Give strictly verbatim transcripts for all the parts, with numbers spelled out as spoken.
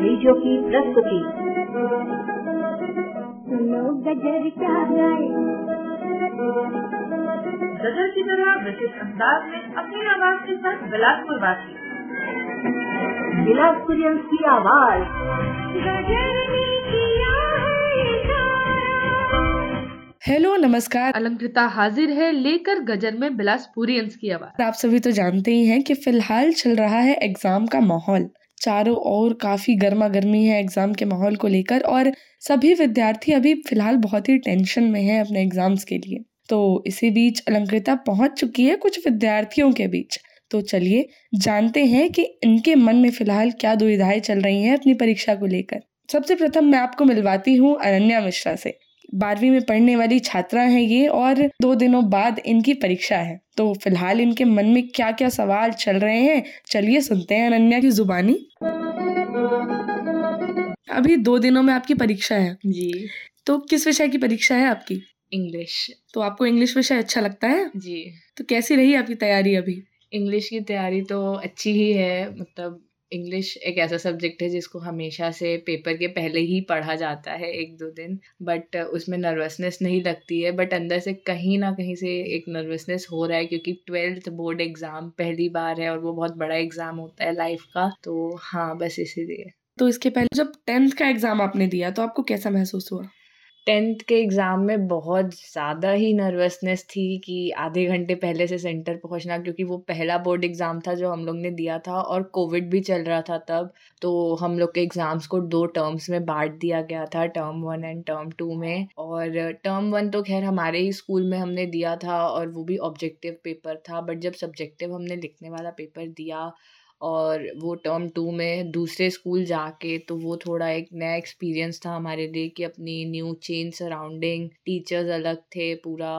Radio की प्रस्तुति। लोग गजर क्या गाए, गजर की तरह विशिष्ट अंदाज में अपनी आवाज के साथ बिलासपुर वासी बिलासपुरियन की आवाज। गजर ने किया है इशारा। हेलो नमस्कार, अलंकृता हाजिर है लेकर गजर में बिलासपुरियंस की आवाज। आप सभी तो जानते ही हैं कि फिलहाल चल रहा है एग्जाम का माहौल। चारों ओर काफी गर्मा गर्मी है एग्जाम के माहौल को लेकर और सभी विद्यार्थी अभी फिलहाल बहुत ही टेंशन में हैं अपने एग्जाम्स के लिए। तो इसी बीच अलंकृता पहुंच चुकी है कुछ विद्यार्थियों के बीच। तो चलिए जानते हैं कि इनके मन में फिलहाल क्या दुविधाएं चल रही हैं अपनी परीक्षा को लेकर। सबसे प्रथम मैं आपको मिलवाती हूँ अनन्या मिश्रा से। बारहवीं में पढ़ने वाली छात्रा हैं ये और दो दिनों बाद इनकी परीक्षा है। तो फिलहाल इनके मन में क्या क्या सवाल चल रहे हैं, चलिए सुनते हैं अनन्या की जुबानी। अभी दो दिनों में आपकी परीक्षा है जी। तो किस विषय की परीक्षा है आपकी? इंग्लिश। तो आपको इंग्लिश विषय अच्छा लगता है? जी। तो कैसी रही आपकी तैयारी अभी? इंग्लिश की तैयारी तो अच्छी ही है। मतलब इंग्लिश एक ऐसा सब्जेक्ट है जिसको हमेशा से पेपर के पहले ही पढ़ा जाता है एक दो दिन, बट उसमें नर्वसनेस नहीं लगती है। बट अंदर से कहीं ना कहीं से एक नर्वसनेस हो रहा है क्योंकि ट्वेल्थ बोर्ड एग्ज़ाम पहली बार है और वो बहुत बड़ा एग्ज़ाम होता है लाइफ का। तो हाँ, बस इसीलिए। तो इसके पहले जब टेंथ का एग्जाम आपने दिया तो आपको कैसा महसूस हुआ? टेंथ के एग्ज़ाम में बहुत ज़्यादा ही नर्वसनेस थी कि आधे घंटे पहले से सेंटर पहुंचना, क्योंकि वो पहला बोर्ड एग्ज़ाम था जो हम लोग ने दिया था और कोविड भी चल रहा था तब। तो हम लोग के एग्ज़ाम्स को दो टर्म्स में बांट दिया गया था, term one and term two में। और टर्म वन तो खैर हमारे ही स्कूल में हमने दिया था और वो भी ऑब्जेक्टिव पेपर था। बट जब सब्जेक्टिव हमने लिखने वाला पेपर दिया और वो टर्म टू में दूसरे स्कूल जाके, तो वो थोड़ा एक नया एक्सपीरियंस था हमारे लिए कि अपनी न्यू चेंज सराउंडिंग, टीचर्स अलग थे, पूरा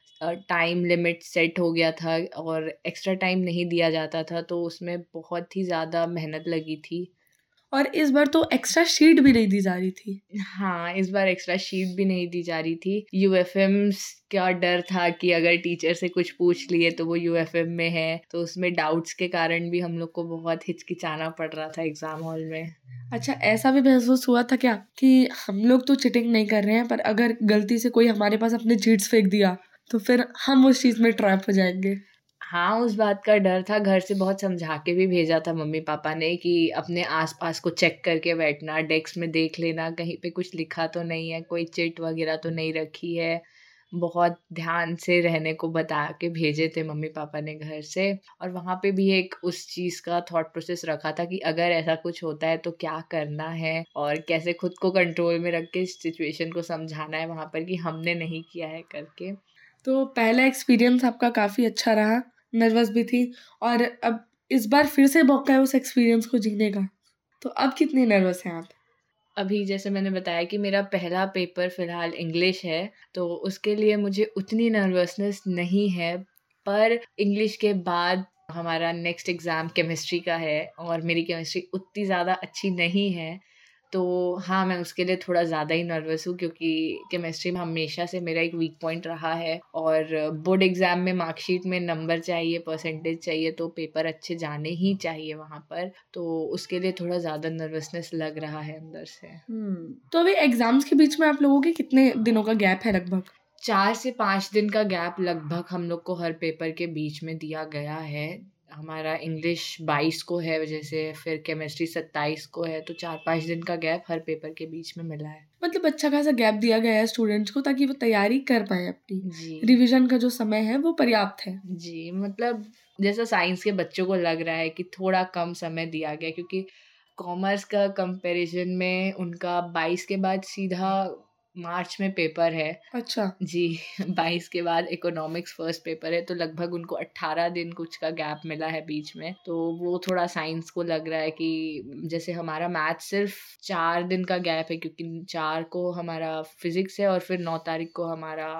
टाइम लिमिट सेट हो गया था और एक्स्ट्रा टाइम नहीं दिया जाता था। तो उसमें बहुत ही ज़्यादा मेहनत लगी थी। और इस बार तो एक्स्ट्रा शीट भी नहीं दी जा रही थी। हाँ, इस बार एक्स्ट्रा शीट भी नहीं दी जा रही थी। यूएफएम्स का डर था कि अगर टीचर से कुछ पूछ लिए तो वो यूएफएम में है, तो उसमें डाउट्स के कारण भी हम लोग को बहुत हिचकिचाना पड़ रहा था एग्जाम हॉल में। अच्छा, ऐसा भी महसूस हुआ था क्या कि हम लोग तो चीटिंग नहीं कर रहे हैं, पर अगर गलती से कोई हमारे पास अपने चीट्स फेंक दिया तो फिर हम उस चीज में ट्रैप हो जाएंगे? हाँ, उस बात का डर था। घर से बहुत समझा के भी भेजा था मम्मी पापा ने कि अपने आसपास को चेक करके बैठना, डेस्क में देख लेना कहीं पे कुछ लिखा तो नहीं है, कोई चिट वगैरह तो नहीं रखी है। बहुत ध्यान से रहने को बता के भेजे थे मम्मी पापा ने घर से। और वहाँ पे भी एक उस चीज़ का थॉट प्रोसेस रखा था कि अगर ऐसा कुछ होता है तो क्या करना है और कैसे खुद को कंट्रोल में रख के इस सिचुएशन को समझाना है वहाँ पर कि हमने नहीं किया है करके। तो पहला एक्सपीरियंस आपका काफ़ी अच्छा रहा, नर्वस भी थी और अब इस बार फिर से मौका है उस एक्सपीरियंस को जीने का। तो अब कितने नर्वस हैं आप? अभी जैसे मैंने बताया कि मेरा पहला पेपर फ़िलहाल इंग्लिश है, तो उसके लिए मुझे उतनी नर्वसनेस नहीं है। पर इंग्लिश के बाद हमारा नेक्स्ट एग्ज़ाम केमिस्ट्री का है और मेरी केमिस्ट्री उतनी ज़्यादा अच्छी नहीं है। तो हाँ, मैं उसके लिए थोड़ा ज़्यादा ही नर्वस हूँ क्योंकि केमिस्ट्री में हमेशा से मेरा एक वीक पॉइंट रहा है और बोर्ड एग्ज़ाम में मार्कशीट में नंबर चाहिए, परसेंटेज चाहिए, तो पेपर अच्छे जाने ही चाहिए वहाँ पर। तो उसके लिए थोड़ा ज़्यादा नर्वसनेस लग रहा है अंदर से। हम्म तो अभी एग्जाम्स के बीच में आप लोगों के कितने दिनों का गैप है लगभग? चार से पाँच दिन का गैप लगभग हम लोग को हर पेपर के बीच में दिया गया है। हमारा इंग्लिश बाईस को है, जैसे फिर केमिस्ट्री सत्ताईस को है, तो चार पाँच दिन का गैप हर पेपर के बीच में मिला है। मतलब अच्छा खासा गैप दिया गया है स्टूडेंट्स को ताकि वो तैयारी कर पाए अपनी। जी रिवीजन का जो समय है वो पर्याप्त है। जी मतलब जैसा साइंस के बच्चों को लग रहा है कि थोड़ा कम समय दिया गया, क्योंकि कॉमर्स का कंपैरिजन में उनका बाईस के बाद सीधा मार्च में पेपर है। अच्छा, जी बाईस के बाद इकोनॉमिक्स फर्स्ट पेपर है, तो लगभग उनको अट्ठारह दिन कुछ का गैप मिला है बीच में। तो वो थोड़ा साइंस को लग रहा है कि जैसे हमारा मैथ सिर्फ चार दिन का गैप है, क्योंकि चार को हमारा फिजिक्स है और फिर नौ तारीख को हमारा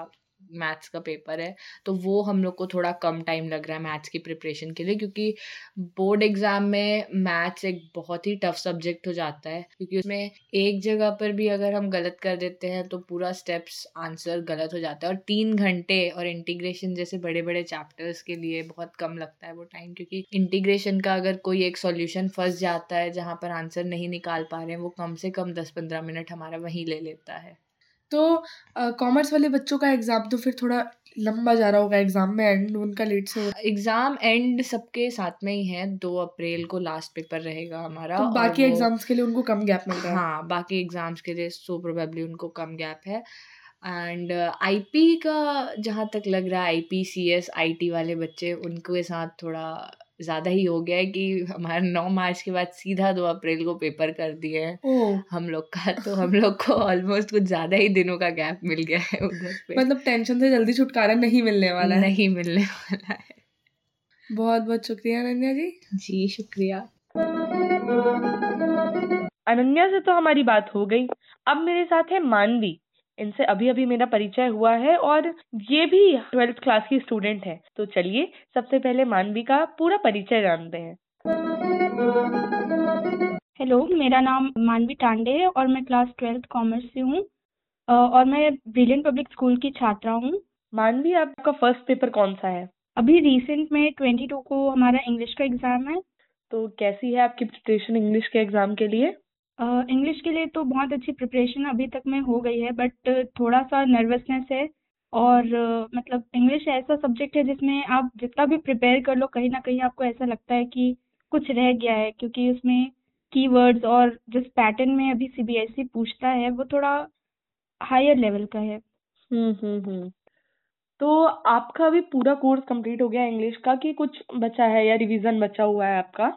मैथ्स का पेपर है, तो वो हम लोग को थोड़ा कम टाइम लग रहा है मैथ्स की प्रिपरेशन के लिए, क्योंकि बोर्ड एग्ज़ाम में मैथ्स एक बहुत ही टफ सब्जेक्ट हो जाता है, क्योंकि उसमें एक जगह पर भी अगर हम गलत कर देते हैं तो पूरा स्टेप्स आंसर गलत हो जाता है, और तीन घंटे और इंटीग्रेशन जैसे बड़े बड़े चैप्टर्स के लिए बहुत कम लगता है वो टाइम, क्योंकि इंटीग्रेशन का अगर कोई एक सॉल्यूशन फंस जाता है जहाँ पर आंसर नहीं निकाल पा रहे हैं, वो कम से कम दस पंद्रह मिनट हमारा वहीं ले लेता है। तो कॉमर्स वाले बच्चों का एग्जाम तो फिर थोड़ा लंबा जा रहा होगा, एग्जाम में एंड उनका लेट से हो रहा एग्जाम एंड सबके साथ में ही है, दो अप्रैल को लास्ट पेपर रहेगा हमारा, तो और बाकी वो एग्जाम्स के लिए उनको कम गैप मिल रहा है। हाँ बाकी एग्जाम्स के लिए सो प्रोबेबली उनको कम गैप है। एंड आईपी का जहाँ तक लग रहा है, IP C S I T वाले बच्चे, उनके साथ थोड़ा ज़्यादा ही हो गया है कि हमारा नौ मार्च के बाद सीधा दो अप्रैल को पेपर कर दिए हैं ओह, हम लोग का, तो हम लोग को ऑलमोस्ट कुछ ज़्यादा ही दिनों का गैप मिल गया है उधर पे, मतलब टेंशन से जल्दी छुटकारा नहीं मिलने वाला है। नहीं मिलने वाला है। बहुत बहुत शुक्रिया अनन्या जी। जी शुक्रिया। अनन्या से तो हमारी बात हो गई, अब मेरे साथ है मानवी। इनसे अभी अभी मेरा परिचय हुआ है और ये भी ट्वेल्थ क्लास की स्टूडेंट है। तो चलिए सबसे पहले मानवी का पूरा परिचय जानते हैं। हेलो, मेरा नाम मानवी टांडे है और मैं क्लास ट्वेल्थ कॉमर्स से हूँ, अ, और मैं ब्रिलियंट पब्लिक स्कूल की छात्रा हूँ। मानवी, आपका फर्स्ट पेपर कौन सा है? अभी रिसेंट में ट्वेंटी टू को हमारा इंग्लिश का एग्ज़ाम है। तो कैसी है आपकी प्रिपरेशन इंग्लिश के एग्जाम के लिए? अ, इंग्लिश के लिए तो बहुत अच्छी प्रिपरेशन अभी तक में हो गई है, बट थोड़ा सा नर्वसनेस है। और अ, मतलब इंग्लिश ऐसा सब्जेक्ट है जिसमें आप जितना भी प्रिपेयर कर लो, कहीं ना कहीं आपको ऐसा लगता है कि कुछ रह गया है, क्योंकि उसमें कीवर्ड्स और जिस पैटर्न में अभी सी बी एस ई पूछता है वो थोड़ा हायर लेवल का है। हम्म हम्म हम्म तो आपका अभी पूरा कोर्स कंप्लीट हो गया इंग्लिश का कि कुछ बचा है या रिवीजन बचा हुआ है आपका?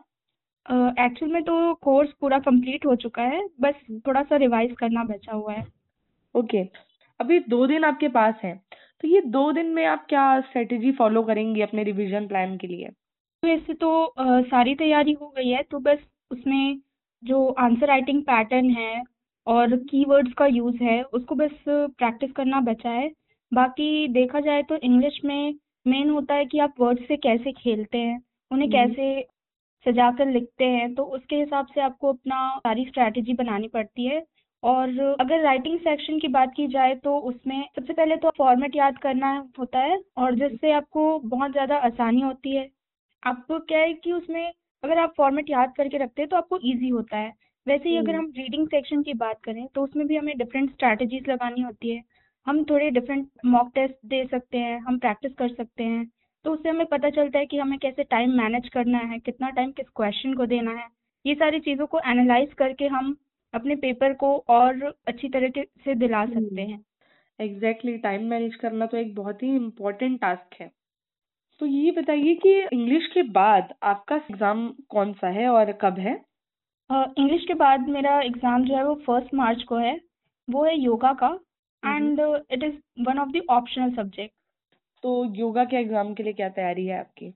एक्चुअल में तो कोर्स पूरा कंप्लीट हो चुका है, बस थोड़ा सा रिवाइज करना बचा हुआ है। ओके, अभी दो दिन आपके पास हैं, तो ये दो दिन में आप क्या स्ट्रेटेजी फॉलो करेंगी अपने रिवीजन प्लान के लिए? वैसे तो अ, सारी तैयारी हो गई है, तो बस उसमें जो आंसर राइटिंग पैटर्न है और कीवर्ड्स का यूज़ है उसको बस प्रैक्टिस करना बचा है। बाकी देखा जाए तो इंग्लिश में मेन होता है कि आप वर्ड्स से कैसे खेलते हैं, उन्हें हम्म। कैसे सजाकर लिखते हैं, तो उसके हिसाब से आपको अपना सारी स्ट्रैटेजी बनानी पड़ती है। और अगर राइटिंग सेक्शन की बात की जाए तो उसमें सबसे पहले तो फॉर्मेट याद करना होता है, और जिससे आपको बहुत ज़्यादा आसानी होती है। आपको क्या है कि उसमें अगर आप फॉर्मेट याद करके रखते हैं तो आपको इजी होता है। वैसे ही अगर हम्म। हम रीडिंग सेक्शन की बात करें तो उसमें भी हमें डिफरेंट स्ट्रैटेजीज लगानी होती है। हम थोड़े डिफरेंट मॉक टेस्ट दे सकते हैं, हम प्रैक्टिस कर सकते हैं, तो उससे हमें पता चलता है कि हमें कैसे टाइम मैनेज करना है, कितना टाइम किस क्वेश्चन को देना है। ये सारी चीज़ों को एनालाइज करके हम अपने पेपर को और अच्छी तरीके से दिला सकते हैं। एग्जैक्टली, टाइम मैनेज करना तो एक बहुत ही इम्पोर्टेंट टास्क है। तो ये बताइए कि इंग्लिश के बाद आपका एग्जाम कौन सा है और कब है? इंग्लिश के बाद मेरा एग्ज़ाम जो है वो फर्स्ट मार्च को है, वो है योगा का, and it is one of the optional subject. तो योगा के एग्जाम के लिए क्या तैयारी है आपकी?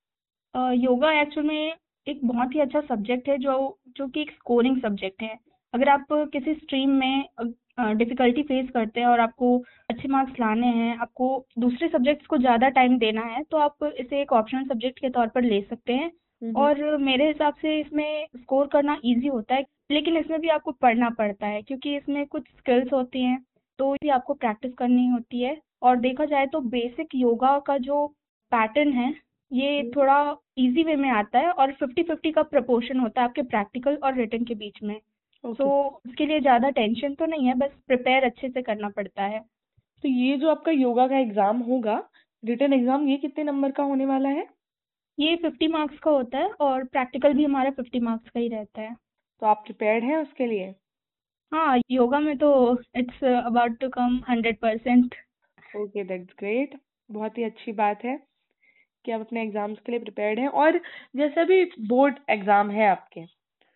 अ, योगा एक्चुअल में एक बहुत ही अच्छा सब्जेक्ट है, जो जो कि एक स्कोरिंग सब्जेक्ट है। अगर आप किसी स्ट्रीम में डिफ़िकल्टी फेस करते हैं और आपको अच्छे मार्क्स लाने हैं, आपको दूसरे सब्जेक्ट्स को ज़्यादा टाइम देना है, तो आप इसे एक ऑप्शनल सब्जेक्ट के तौर पर ले सकते हैं। हम्म। और मेरे हिसाब से इसमें स्कोर करना ईज़ी होता है, लेकिन इसमें भी आपको पढ़ना पड़ता है, क्योंकि इसमें कुछ स्किल्स होती हैं, तो भी आपको प्रैक्टिस करनी होती है। और देखा जाए तो बेसिक योगा का जो पैटर्न है, ये थोड़ा इजी वे में आता है, और फिफ्टी फिफ्टी का प्रपोर्शन होता है आपके प्रैक्टिकल और रिटन के बीच में। ओके। तो उसके लिए ज़्यादा टेंशन तो नहीं है, बस प्रिपेयर अच्छे से करना पड़ता है। तो ये जो आपका योगा का एग्जाम होगा, रिटन एग्जाम, ये कितने नंबर का होने वाला है? ये फिफ्टी मार्क्स का होता है और प्रैक्टिकल भी हमारा फिफ्टी मार्क्स का ही रहता है। तो आप प्रिपेयर्ड हैं उसके लिए? हाँ, योगा में तो it's about to come hundred percent. Okay, that's great. बहुत ही अच्छी बात है कि आप अपने एग्जाम्स के लिए प्रिपेयर्ड हैं। और जैसे भी बोर्ड एग्जाम है आपके,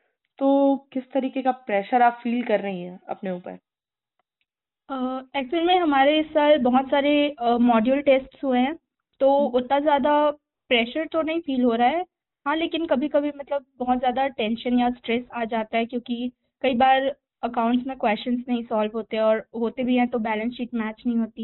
तो किस तरीके का प्रेशर आप फील कर रही हैं अपने ऊपर? एक्चुअल में हमारे इस साल बहुत सारे मॉड्यूल टेस्ट्स हुए हैं, तो उतना ज़्यादा प्रेशर तो नहीं फील हो रहा है। हाँ, लेकिन कभी कभी मतलब बहुत ज़्यादा टेंशन या स्ट्रेस आ जाता है, क्योंकि कई बार अकाउंट्स में क्वेश्चंस नहीं सॉल्व होते, और होते भी हैं तो बैलेंस शीट मैच नहीं होती।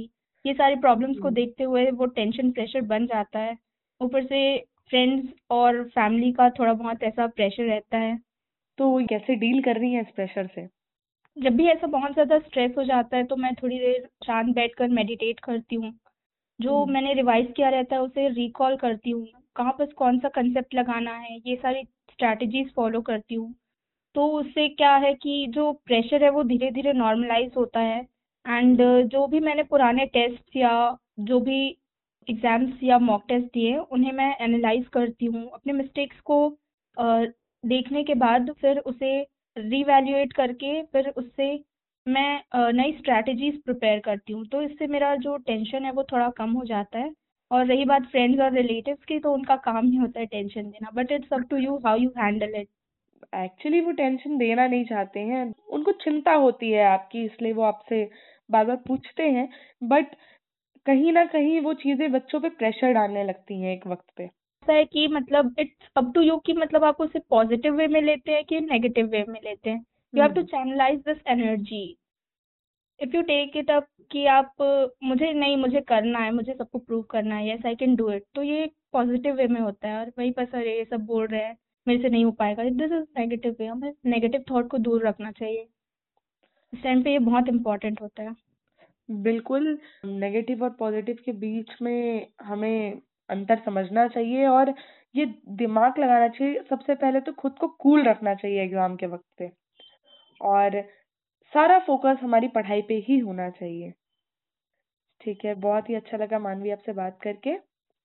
ये सारी प्रॉब्लम्स को देखते हुए वो टेंशन प्रेशर बन जाता है। ऊपर से फ्रेंड्स और फैमिली का थोड़ा बहुत ऐसा प्रेशर रहता है। तो कैसे डील कर रही हैं इस प्रेशर से? जब भी ऐसा बहुत ज़्यादा स्ट्रेस हो जाता है तो मैं थोड़ी देर शांत बैठकर मेडिटेट करती हूँ। जो हम्म। मैंने रिवाइज किया रहता है उसे रिकॉल करती हूँ, कहाँ पर कौन सा कंसेप्ट लगाना है, ये सारी स्ट्रैटेजीज फॉलो करती हूँ। तो उससे क्या है कि जो प्रेशर है वो धीरे धीरे नॉर्मलाइज होता है। एंड जो भी मैंने पुराने टेस्ट या जो भी एग्जाम्स या मॉक टेस्ट दिए उन्हें मैं एनालाइज करती हूँ, अपने मिस्टेक्स को अ, देखने के बाद फिर उसे रीवैल्यूएट करके फिर उससे मैं अ, नई स्ट्रैटेजीज प्रिपेयर करती हूँ। तो इससे मेरा जो टेंशन है वो थोड़ा कम हो जाता है। और रही बात फ्रेंड्स और रिलेटिव्स की, तो उनका काम ही होता है टेंशन देना, but it's up to you how you handle it. Actually वो टेंशन देना नहीं चाहते हैं, उनको चिंता होती है आपकी, इसलिए वो आपसे बार बार पूछते हैं। बट कहीं ना कहीं वो चीजें बच्चों पे प्रेशर डालने लगती हैं एक वक्त पे। ऐसा है कि मतलब इट्स अप टू यू कि मतलब आप उसे पॉजिटिव वे में लेते हैं कि नेगेटिव वे में लेते हैं। You have to hmm. Channelize this energy. If you take it up कि आप अ, मुझे नहीं, मुझे करना है, मुझे सबको प्रूव करना है, yes I can do it, तो ये पॉजिटिव वे में होता है। और वही बस अरे ये सब बोल रहे हैं मेरे से नहीं हो पाएगा, दिस इज नेगेटिव वे। हमें नेगेटिव थॉट को दूर रखना चाहिए। इस टाइम पे ये बहुत इंपॉर्टेंट होता है। बिल्कुल, नेगेटिव और पॉजिटिव के बीच में हमें अंतर समझना चाहिए और ये दिमाग लगाना चाहिए। सबसे पहले तो खुद को कूल रखना चाहिए एग्जाम के वक्त पे, और सारा फोकस हमारी पढ़ाई पे ही होना चाहिए। ठीक है, बहुत ही अच्छा लगा मानवी आपसे बात करके,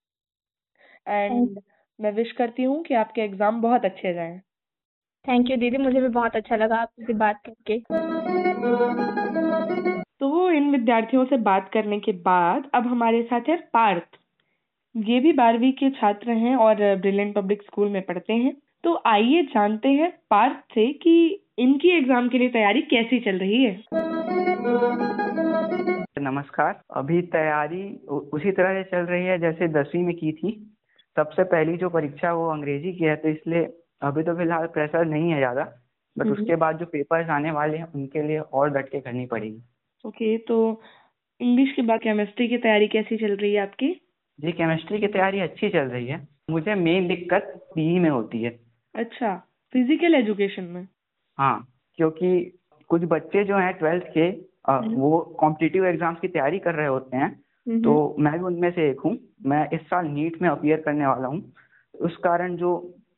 एंड मैं विश करती हूँ कि आपके एग्जाम बहुत अच्छे जाएं। थैंक यू दीदी, मुझे भी बहुत अच्छा लगा आपसे बात करके। तो इन विद्यार्थियों से बात करने के बाद अब हमारे साथ है पार्थ। ये भी बारहवीं के छात्र हैं और ब्रिलियंट पब्लिक स्कूल में पढ़ते हैं। तो आइए जानते हैं पार्थ से कि इनकी एग्जाम के लिए तैयारी कैसी चल रही है। नमस्कार। अभी तैयारी उ- उसी तरह से चल रही है जैसे दसवीं में की थी। सबसे पहली जो परीक्षा वो अंग्रेजी की है, तो इसलिए अभी तो फिलहाल प्रेशर नहीं है ज़्यादा, बट हम्म। उसके बाद जो पेपर्स आने वाले हैं उनके लिए और डट के करनी पड़ेगी। ओके, तो इंग्लिश के बाद केमिस्ट्री की तैयारी कैसी चल रही है आपकी? जी, केमिस्ट्री की तैयारी अच्छी चल रही है। मुझे मेन दिक्कत पीई में होती है। अच्छा, फिजिकल एजुकेशन में? हाँ, क्योंकि कुछ बच्चे जो हैं ट्वेल्थ के अ, हम्म। वो कॉम्पिटिटिव एग्जाम्स की तैयारी कर रहे होते हैं, हम्म। तो मैं भी उनमें से एक हूँ। मैं इस साल नीट में अपीयर करने वाला हूँ। उस कारण जो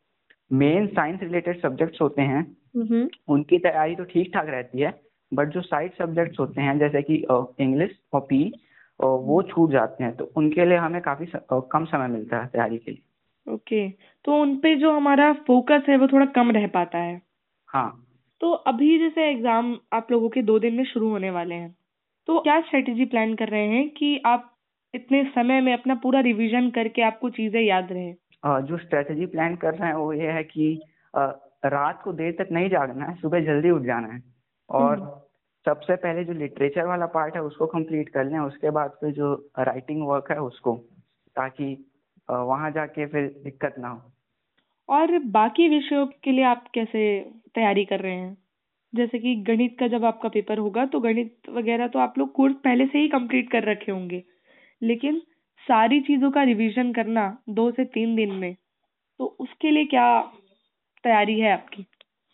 मेन साइंस रिलेटेड सब्जेक्ट्स होते हैं हम्म। उनकी तैयारी तो ठीक ठाक रहती है, बट जो साइड सब्जेक्ट्स होते हैं जैसे कि इंग्लिश और पी वो छूट जाते हैं, तो उनके लिए हमें काफी स, अ, कम समय मिलता है तैयारी के लिए। ओके, तो उन पे जो हमारा फोकस है वो थोड़ा कम रह पाता है। हाँ। तो अभी जैसे एग्जाम आप लोगों के दो दिन में शुरू होने वाले हैं, तो क्या स्ट्रेटेजी प्लान कर रहे हैं कि आप इतने समय में अपना पूरा रिवीजन करके आपको चीजें याद रहे? अ, जो स्ट्रेटेजी प्लान कर रहे हैं वो ये है कि अ, रात को देर तक नहीं जागना है, सुबह जल्दी उठ जाना है। और सबसे पहले जो लिटरेचर वाला पार्ट है उसको कंप्लीट कर लें, उसके बाद फिर जो राइटिंग वर्क है उसको, ताकि अ, वहाँ जाके फिर दिक्कत ना हो। और बाकी विषयों के लिए आप कैसे तैयारी कर रहे हैं? जैसे कि गणित का जब आपका पेपर होगा तो गणित वगैरह तो आप लोग कोर्स पहले से ही कंप्लीट कर रखे होंगे, लेकिन सारी चीजों का रिवीजन करना दो से तीन दिन में, तो उसके लिए क्या तैयारी है आपकी?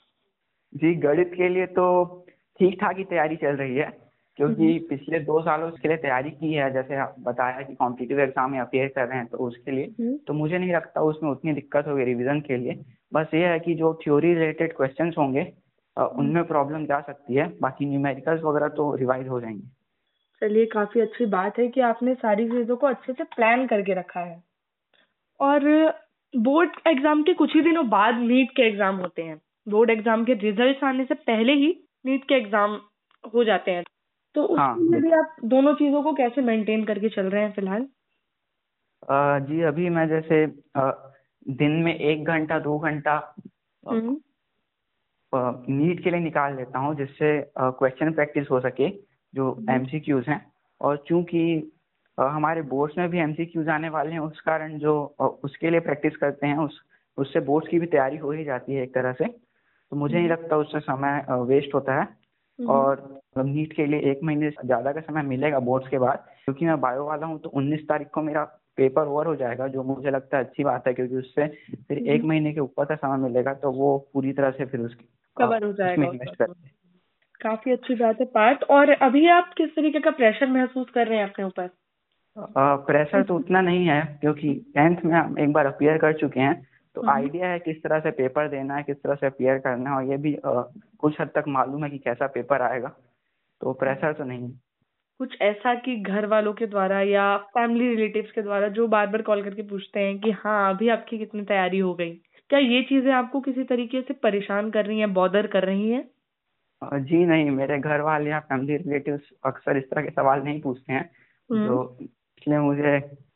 जी, गणित के लिए तो ठीक ठाक ही तैयारी चल रही है, क्योंकि पिछले दो सालों उसके लिए तैयारी की है। जैसे आप बताया कि कॉम्पिटिटिव एग्जाम में अपेयर कर रहे हैं, तो उसके लिए तो मुझे नहीं लगता उसमें उतनी दिक्कत होगी रिवीजन के लिए। बस ये है कि जो थ्योरी रिलेटेड क्वेश्चंस होंगे अ, उनमें प्रॉब्लम जा सकती है, बाकी न्यूमेरिकल्स वगैरह तो रिवाइज हो जाएंगे। चलिए, काफी अच्छी बात है कि आपने सारी चीजों को अच्छे से प्लान करके रखा है। और बोर्ड एग्जाम के कुछ ही दिनों बाद नीट के एग्जाम होते हैं। बोर्ड एग्जाम के रिजल्ट्स आने से पहले ही नीट के एग्जाम हो जाते हैं। तो हाँ, उसके लिए भी आप दोनों चीजों को कैसे मेंटेन करके चल रहे हैं फिलहाल? अ, जी, अभी मैं जैसे अ, दिन में एक घंटा दो घंटा अ, हम्म। अ, नीट के लिए निकाल लेता हूँ, जिससे क्वेश्चन प्रैक्टिस हो सके जो एमसीक्यूज हैं। और चूंकि अ, हमारे बोर्ड्स में भी एमसीक्यूज आने वाले हैं, उस कारण जो अ, उसके लिए प्रैक्टिस करते हैं, उस उससे बोर्ड्स की भी तैयारी हो ही जाती है एक तरह से। तो मुझे नहीं लगता उससे समय वेस्ट होता है। और नीट के लिए एक महीने से ज़्यादा का समय मिलेगा बोर्ड्स के बाद, क्योंकि मैं बायो वाला हूँ। तो उन्नीस तारीख को मेरा पेपर ओवर हो जाएगा, जो मुझे लगता है अच्छी बात है, क्योंकि उससे फिर एक महीने के ऊपर का समय मिलेगा, तो वो पूरी तरह से फिर उसकी कवर हो जाएगा। इन्वेस्ट करते हैं। काफी अच्छी बात है पार्थ। और अभी आप किस तरीके का प्रेशर महसूस कर रहे हैं अपने ऊपर? प्रेशर तो उतना नहीं है, क्योंकि टेंथ में हम एक बार अपियर कर चुके हैं, तो आइडिया है किस तरह से पेपर देना है, किस तरह से अपियर करना है, और ये भी आ, कुछ हद तक मालूम है कि कैसा पेपर आएगा, तो प्रेशर तो नहीं है। कुछ ऐसा कि घर वालों के द्वारा या फैमिली रिलेटिव्स के द्वारा जो बार बार कॉल करके पूछते हैं कि हाँ अभी आपकी कितनी तैयारी हो गई, क्या ये चीजें आपको किसी तरीके से परेशान कर रही हैं, बॉदर कर रही हैं? जी नहीं, मेरे घर वाले या फैमिली रिलेटिव्स अक्सर इस तरह के सवाल नहीं पूछते हैं, तो इसलिए मुझे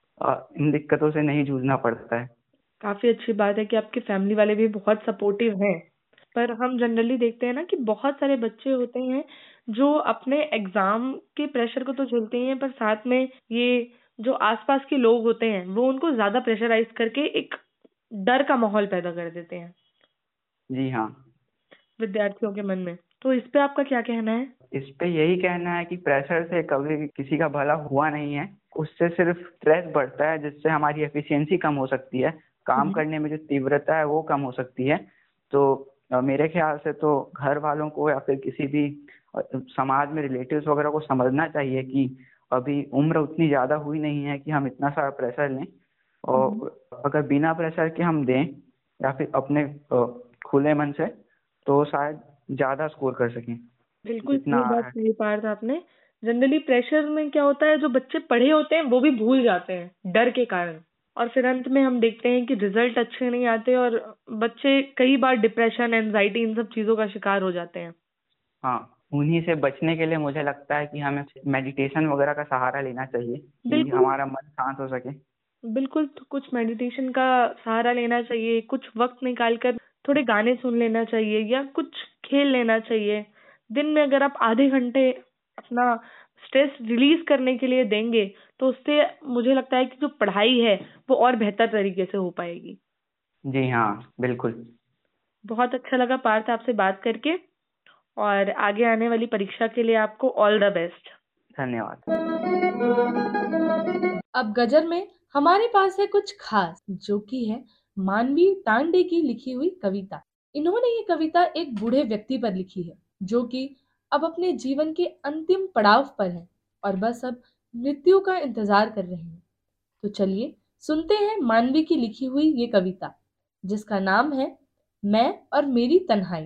इन दिक्कतों से नहीं जूझना पड़ता है। काफी अच्छी बात है कि आपके फैमिली वाले भी बहुत सपोर्टिव हैं। पर हम जनरली देखते हैं ना कि बहुत सारे बच्चे होते हैं जो अपने एग्जाम के प्रेशर को तो झेलते ही हैं, पर साथ में ये जो आसपास के लोग होते हैं वो उनको ज्यादा प्रेशराइज करके एक डर का माहौल पैदा कर देते हैं। जी हाँ, विद्यार्थियों के मन में। तो इस पे आपका क्या कहना है? इस पे यही कहना है कि प्रेशर से कभी किसी का भला हुआ नहीं है, उससे सिर्फ स्ट्रेस बढ़ता है, जिससे हमारी एफिशिएंसी कम हो सकती है, काम करने में जो तीव्रता है वो कम हो सकती है। तो मेरे ख्याल से तो घर वालों को या फिर किसी भी समाज में रिलेटिव्स वगैरह को समझना चाहिए कि अभी उम्र उतनी ज़्यादा हुई नहीं है कि हम इतना सारा प्रेशर लें, और अगर बिना प्रेशर के हम दें या फिर अपने खुले मन से, तो शायद ज़्यादा स्कोर कर सकें। बिल्कुल सही बात कही पार्थ आपने। जनरली प्रेशर में क्या होता है, जो बच्चे पढ़े होते हैं वो भी भूल जाते हैं डर के कारण, और फिर अंत में हम देखते हैं कि रिजल्ट अच्छे नहीं आते और बच्चे कई बार डिप्रेशन, एंजाइटी, इन सब चीजों का शिकार हो जाते हैं। हाँ, उन्हीं से बचने के लिए मुझे लगता है कि हमें मेडिटेशन वगैरह का सहारा लेना चाहिए कि हमारा मन शांत हो सके। बिल्कुल, तो कुछ मेडिटेशन का सहारा लेना चाहिए, कुछ वक्त निकालकर थोड़े गाने सुन लेना चाहिए या कुछ खेल लेना चाहिए। दिन में अगर आप आधे घंटे अपना स्ट्रेस रिलीज करने के लिए देंगे तो उससे मुझे लगता है कि जो पढ़ाई है वो और बेहतर तरीके से हो पाएगी। जी हाँ, बिल्कुल। बहुत अच्छा लगा पार्थ आपसे बात करके, और आगे आने वाली परीक्षा के लिए आपको ऑल द बेस्ट। धन्यवाद। अब गजर में हमारे पास है कुछ खास, जो कि है मानवी टांडे की लिखी हुई कविता। इन्होंने ये कविता एक बूढ़े व्यक्ति पर लिखी है, जो कि अब अपने जीवन के अंतिम पड़ाव पर हैं और बस अब मृत्यु का इंतजार कर रहे हैं। तो चलिए सुनते हैं मानवी की लिखी हुई ये कविता, जिसका नाम है मैं और मेरी तन्हाई।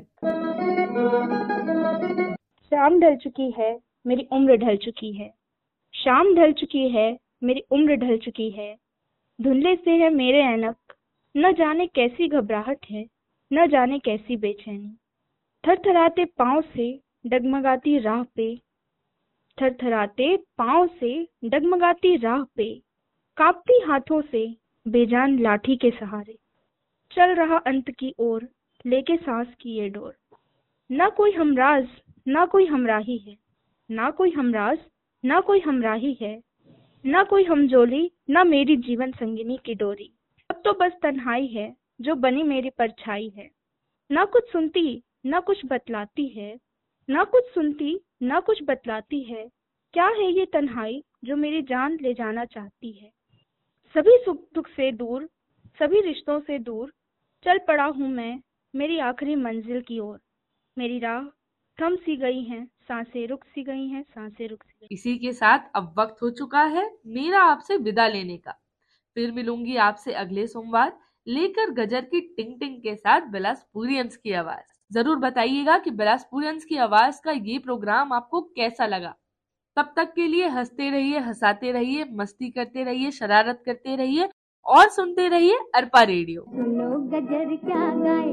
शाम ढल चुकी है, मेरी उम्र ढल चुकी है। शाम ढल चुकी है, मेरी उम्र ढल चुकी है। धुंधले से है मेरे ऐनक, न जाने कैसी घबराहट है, न जाने कैसी बेचैनी। थरथराते पाँव से डगमगाती राह पे, थरथराते पाँव से डगमगाती राह पे, कांपती हाथों से बेजान लाठी के सहारे चल रहा अंत की ओर, लेके सांस की ये डोर। ना कोई हमराज, ना कोई हमराही है, ना कोई हमराज, ना कोई हमराही है, ना कोई हमजोली, ना मेरी जीवन संगिनी की डोरी। अब तो बस तन्हाई है जो बनी मेरी परछाई है। ना कुछ सुनती, ना कुछ बतलाती है, ना कुछ सुनती, ना कुछ बतलाती है। क्या है ये तन्हाई जो मेरी जान ले जाना चाहती है। सभी सुख दुख से दूर, सभी रिश्तों से दूर चल पड़ा हूँ मैं मेरी आखिरी मंजिल की ओर। मेरी राह थम सी गई हैं, सांसें रुक सी गई हैं, सांसें रुक सी गई। इसी के साथ अब वक्त हो चुका है मेरा आपसे विदा लेने का। फिर मिलूंगी आपसे अगले सोमवार, लेकर गजर की टिंग टिंग के साथ बिलासपुरियंस की आवाज। जरूर बताइएगा कि बिलासपुरियंस की आवाज का ये प्रोग्राम आपको कैसा लगा। तब तक के लिए हंसते रहिए, हंसाते रहिए, मस्ती करते रहिए, शरारत करते रहिए और सुनते रहिए अरपा रेडियो। लोग गजर क्या गाए,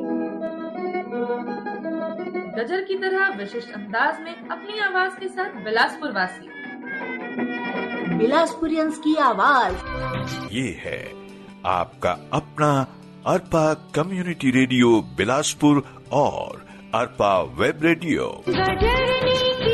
गजर की तरह विशिष्ट अंदाज में अपनी आवाज के साथ बिलासपुर वासी, बिलासपुरियंस की आवाज। ये है आपका अपना अरपा कम्युनिटी रेडियो बिलासपुर और अरपा वेब रेडियो। गजर की